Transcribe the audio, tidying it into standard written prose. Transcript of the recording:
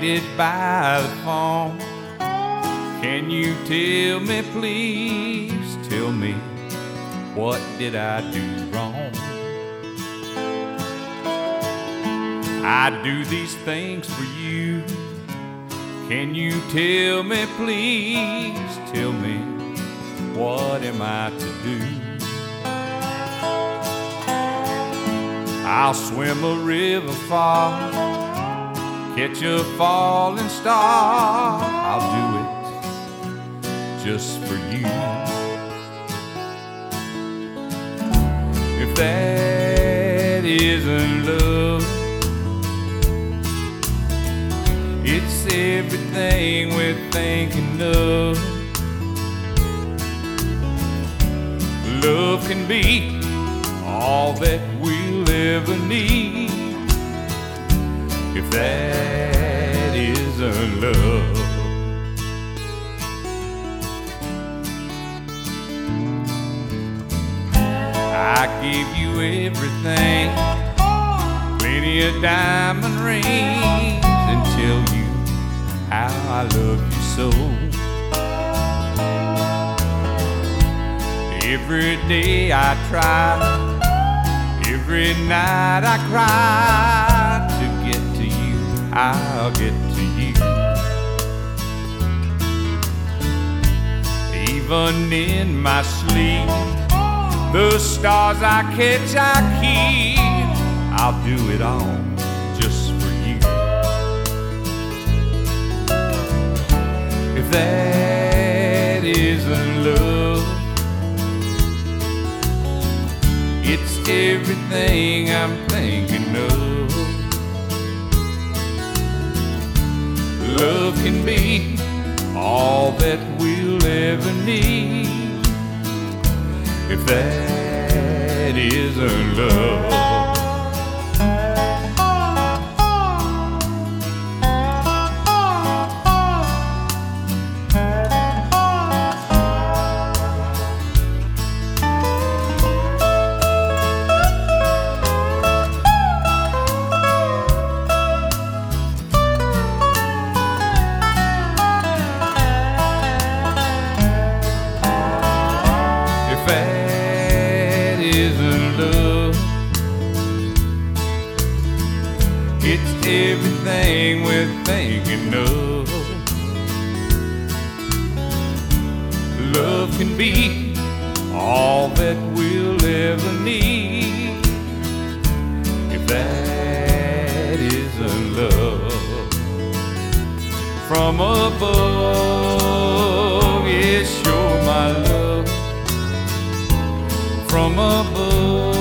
waited by the phone. Can you tell me, please tell me, what did I do wrong? I do these things for you. Can you tell me, please tell me, what am I to do? I'll swim a river far, catch a falling star. I'll do it just for you. If that isn't love, it's everything we're thinking of. Love can be all that we'll ever need. If that isn't love. I gave you everything, plenty of diamond rings, and tell you how I love you so. Every day I try, every night I cry, to get to you, I'll get to you. Even in my sleep, the stars I catch I keep. I'll do it all just for you. If that isn't love, it's everything I'm thinking of. Love can be all that we'll ever need. If that isn't love. If that isn't love, it's everything we're thinking of. Love can be all that we'll ever need. If that isn't love. From above, yes, you're my love. From above.